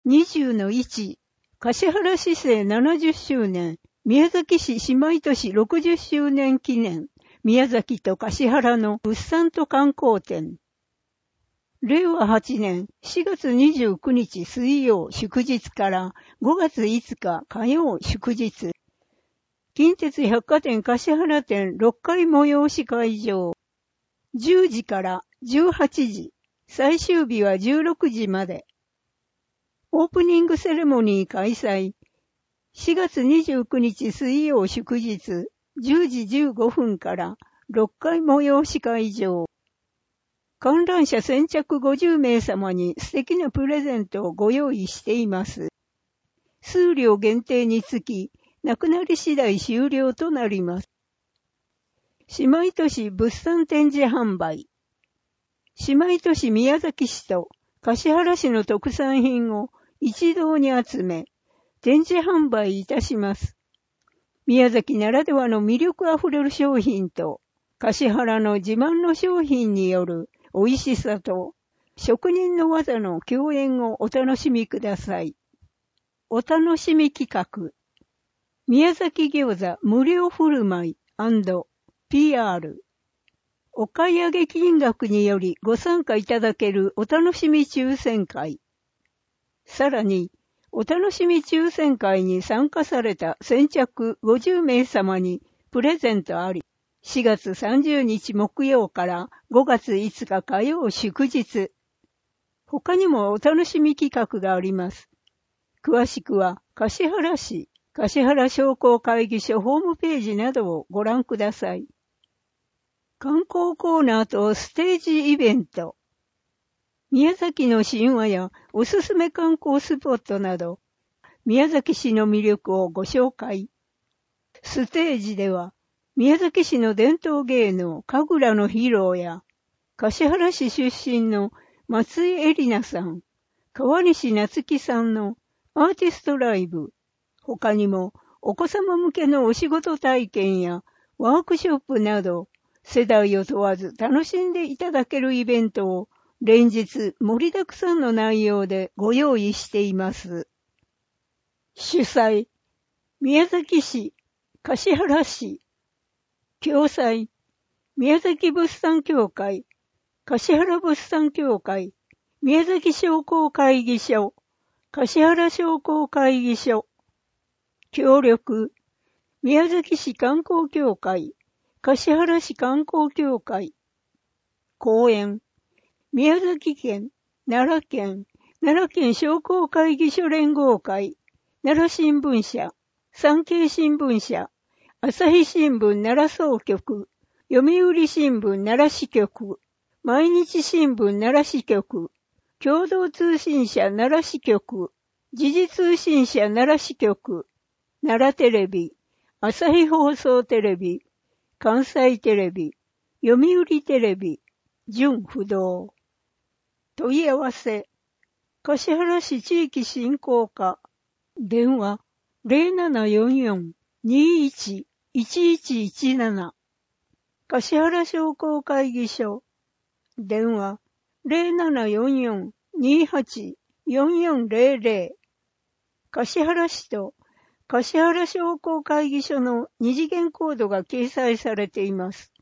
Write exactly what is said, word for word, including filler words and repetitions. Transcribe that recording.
にじゅうのいち、橿原市政ななじゅっしゅうねん、宮崎市姉妹都市ろくじゅっしゅうねん記念、宮崎と橿原の物産と観光展。れいわはちねんしがつにじゅうくにち水曜祝日からごがついつか火曜祝日。近鉄百貨店橿原店ろっかい催し会場。じゅうじからじゅうはちじ、最終日はじゅうろくじまで。オープニングセレモニー開催。しがつにじゅうくにち水曜祝日、じゅうじじゅうごふんからろっかい催し会場。観覧車先着ごじゅうめい様に素敵なプレゼントをご用意しています。数量限定につき、なくなり次第終了となります。姉妹都市物産展示販売。姉妹都市宮崎市と橿原市の特産品を一堂に集め、展示販売いたします。宮崎ならではの魅力あふれる商品と、橿原の自慢の商品による美味しさと、職人の技の共演をお楽しみください。お楽しみ企画。宮崎餃子無料振る舞い&ピーアール。お買い上げ金額によりご参加いただけるお楽しみ抽選会。さらに、お楽しみ抽選会に参加された先着ごじゅうめい様にプレゼントあり、しがつさんじゅうにち木曜からごがついつか火曜祝日。他にもお楽しみ企画があります。詳しくは、橿原市、橿原商工会議所ホームページなどをご覧ください。観光コーナーとステージイベント。宮崎の神話やおすすめ観光スポットなど、宮崎市の魅力をご紹介。ステージでは、宮崎市の伝統芸能、神楽の披露や、橿原市出身の松井絵里奈さん、川西夏樹さんのアーティストライブ、他にもお子様向けのお仕事体験やワークショップなど、世代を問わず楽しんでいただけるイベントを連日盛りだくさんの内容でご用意しています。主催、宮崎市、橿原市。共催、宮崎物産協会、橿原物産協会、宮崎商工会議所、橿原商工会議所。協力、宮崎市観光協会、橿原市観光協会。講演、宮崎県、奈良県、奈良県商工会議所連合会、奈良新聞社、産経新聞社、朝日新聞奈良総局、読売新聞奈良支局、毎日新聞奈良支局、共同通信社奈良支局、時事通信社奈良支局、奈良テレビ、朝日放送テレビ、関西テレビ、読売テレビ、準不動。問い合わせ、橿原市地域振興課、電話ゼロななよんよん にいち いちいちいちなな、橿原商工会議所、電話ゼロななよんよん にはち よんよんゼロゼロ、橿原市と橿原商工会議所の二次元コードが掲載されています。